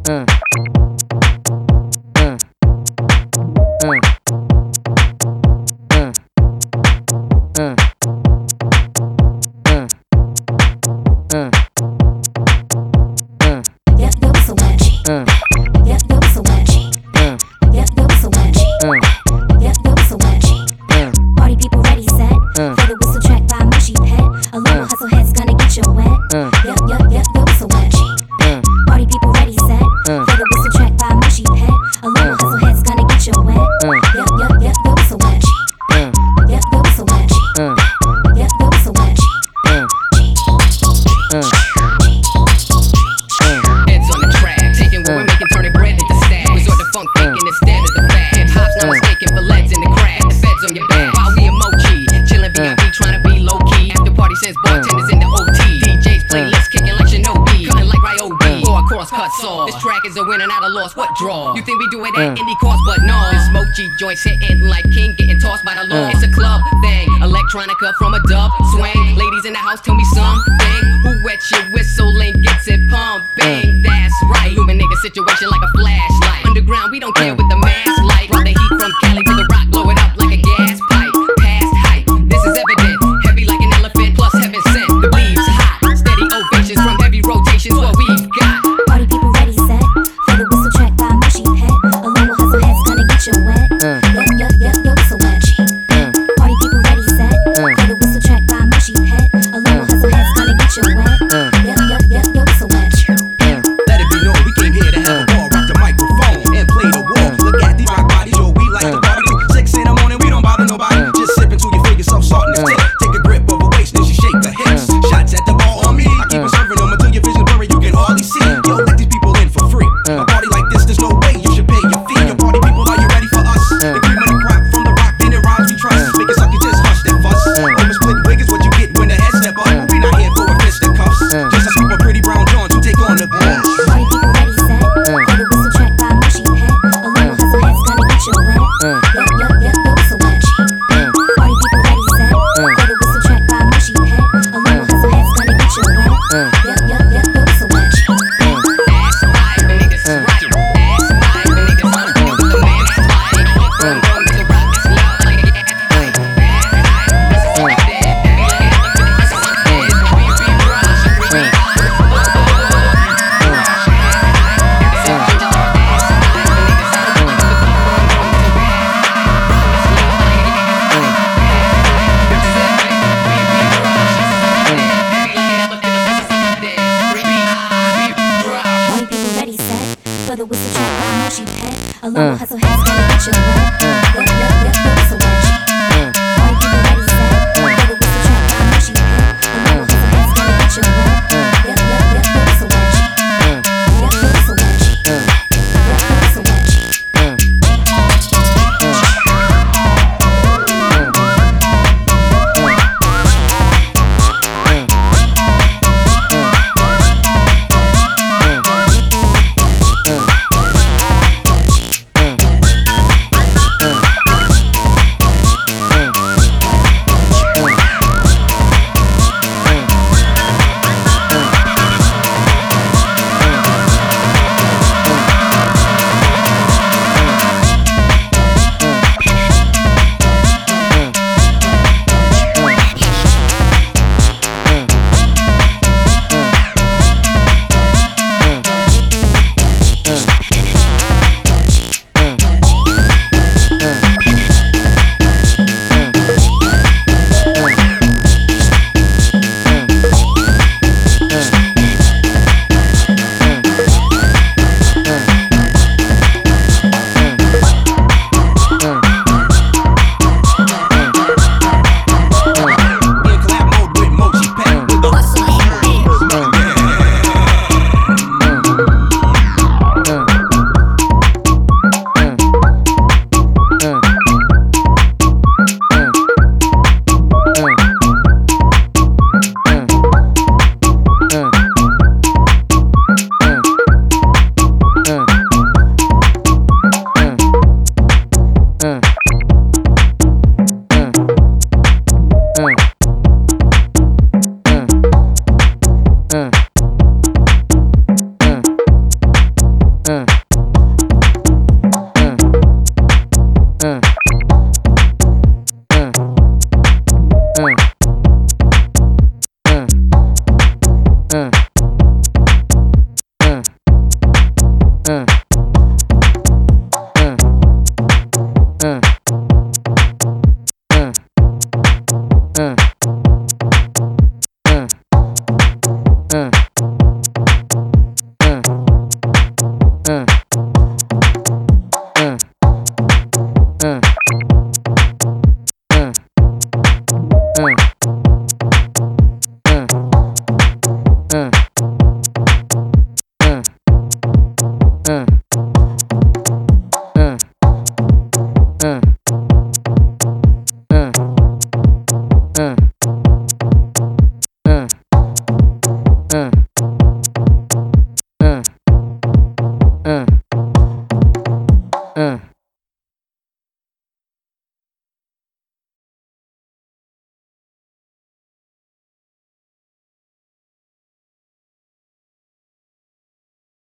Joints hitting like King, getting tossed by the law. It's a club thing, electronica from a dub swing. Ladies in the house, tell me something. Who wet your whistle and gets it pumping? That's right, illuminate the situation like a flashlight. Underground, we don't care with the mask light. Run the heat from Cali to the rock, blow it up like a gas pipe. Past height, this is evident. Heavy like an elephant, plus heaven sent. The beat's hot, steady ovations from heavy rotations. What we've got. Party people ready, set for the whistle track by Mushy Pet. A local hustle head's gonna get you wet. A local hustle has gonna get you wet. So what? Party people ready, set for the whistle track by Mushy Pet. A local hustle has gonna get you wet. So what? So what? So what? uh,